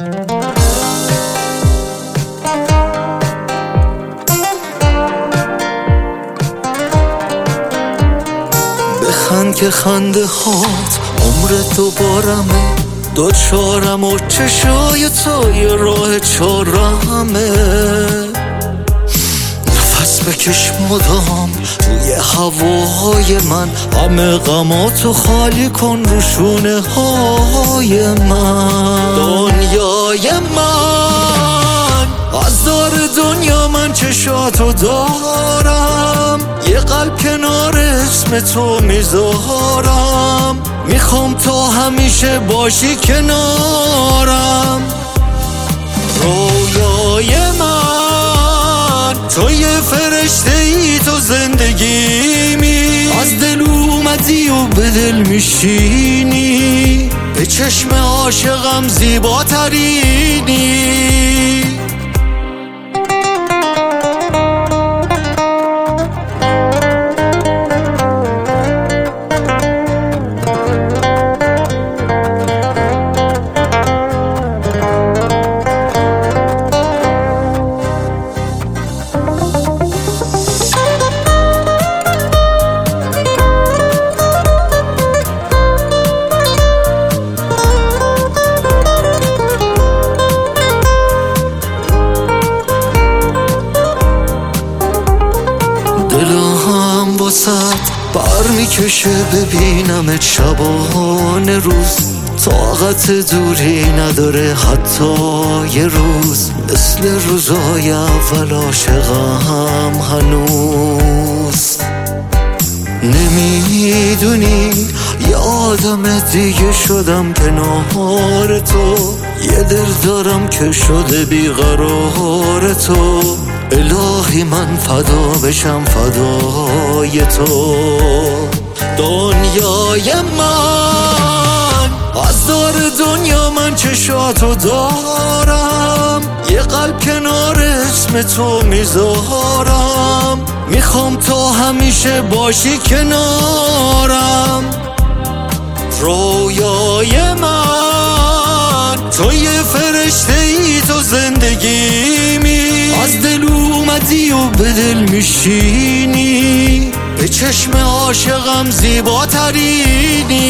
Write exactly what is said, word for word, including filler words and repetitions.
بخند که خنده هات عمر دوبارمه، دوچارم و چشای تو یه راه چارمه. نفس بکش مدام توی هوای من، همه غماتو خالی کن رو شونه های من. دنیای من از دار دنیا، من چشاتو دارم، یه قلب کنار اسم تو میذارم. میخوام تا همیشه باشی کنارم. رویای من تو یه فرشته ای، تو زندگیمی، از دل اومدی و به دل میشینی، به چشم عاشقم زیباترینی. دلم واسد بر میکشه ببینمت شبانه روز، طاقت دوری نداره حتی یه روز. مثل روزای اول عاشقم هنوز. نمیدونی یه آدم دیگه شدم کنار تو، یه دل دارم که شده بیقرار تو. الهی من فدا بشم فدای تو. دنیای من از دار دنیا، من چشاتو دارم، یه قلب کنار اسم تو میذارم. میخوام تا همیشه باشی کنارم. رویای من تو یه فرشته ای، تو زندگیمی، از دل اومدی و به دل میشینی، به چشم عاشقم زیباترینی.